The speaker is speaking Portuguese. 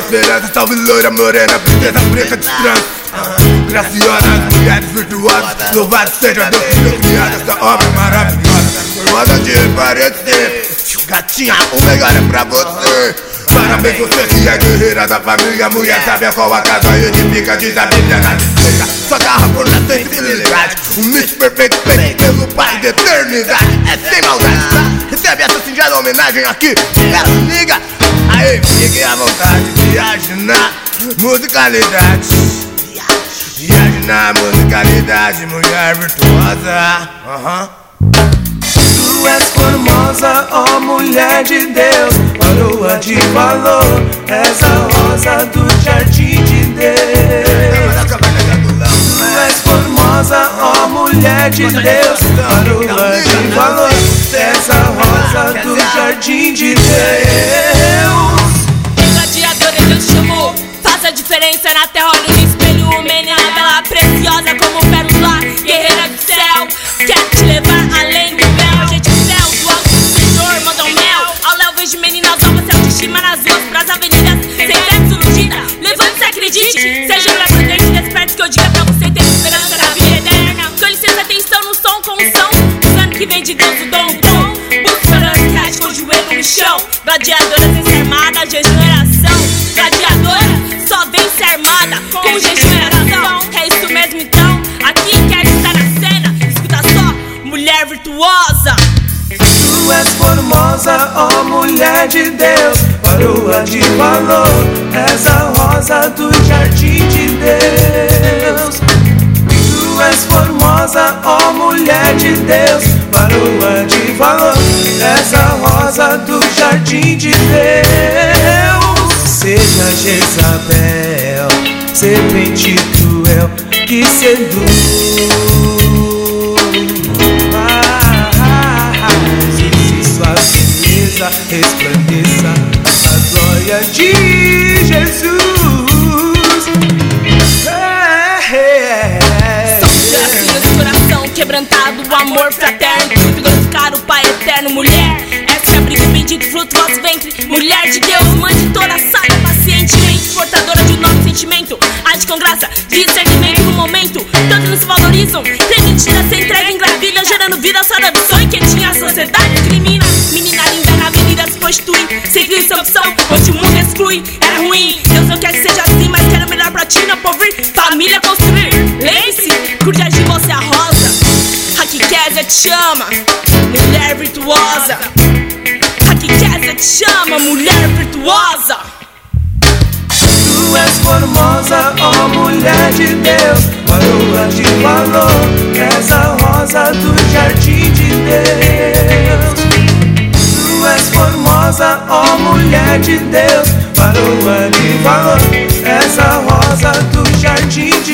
esperança, salve loira, morena, princesa preta de trança. Graciosa, as mulheres virtuosas, louvado seja Deus que deu criado essa obra maravilhosa. Formosa de parecer, gatinha, o melhor é pra você. Parabéns você que é guerreira da família, mulher sabe a qual a casa edifica, diz a Bíblia na Bíblia. Só garra por na sensibilidade, um mix perfeito feito pelo Pai da eternidade. É sem maldade, tá? Recebe essa singela homenagem aqui, ela liga. Aí fique à vontade, viaje na musicalidade. Viaje na musicalidade, mulher virtuosa. Tu és formosa, ó mulher de Deus, coroa de valor, és a rosa do jardim de Deus. Tu és formosa, ó mulher de Deus, coroa de valor, és a rosa do jardim de Deus. Gladiadora, Deus chamou, faz a diferença na terra, olha no espelho, o menina bela, preciosa como pérola, guerreira do céu, quer te levar além do véu. Gente do céu, do alto do Senhor, manda um mel. Ao léu vejo meninas novas, se autoestima nas ruas, pras avenidas, sem sexo iludida. Levante-se, acredite, seja mulher prudente, desperte que eu diga pra você ter esperança na vida eterna. Com licença, atenção no som com o som, usando que vem de Deus o dom bom. Busca a realidade com o joelho no chão. Gladiadora sem ser armada, jejum e oração. Gladiadora só vem ser armada com jejum e oração. É isso mesmo então, aqui quer estar na cena. Escuta só, mulher virtuosa. Tu és formosa, ó mulher de Deus, coroa de valor, és a rosa do jardim de Deus. Tu és formosa, ó mulher de Deus, coroa de valor, és a rosa do jardim de Deus. Seja Jezabel, serpente cruel que seduz, resplandeça a glória de Jesus. São esse coração quebrantado, o amor fraterno, tudo glorificar o Pai eterno. Mulher, essa que abriga o bendito fruto do vosso ventre. Mulher de Deus, mãe de toda sábia, pacientemente, portadora de um novo sentimento. Age com graça, discernimento no momento. Todos não se valorizam, creditida se entrega em gravilha, gerando vida só da visão. E quem tinha a sociedade crimina. Menina linda na avenida se prostitui, sem Cristo opção, onde o mundo exclui. É ruim, Deus não quer que seja assim, mas quero o melhor pra ti, não por vir, família construir. Lembre-se, cuide de você a rosa. Aqui Kézia te chama, mulher virtuosa. Aqui Kézia te chama, mulher virtuosa. Tu és formosa, ó mulher de Deus, coroa de valor, és a rosa do jardim de Deus. Tu és formosa, ó mulher de Deus, coroa de valor, és a rosa do jardim de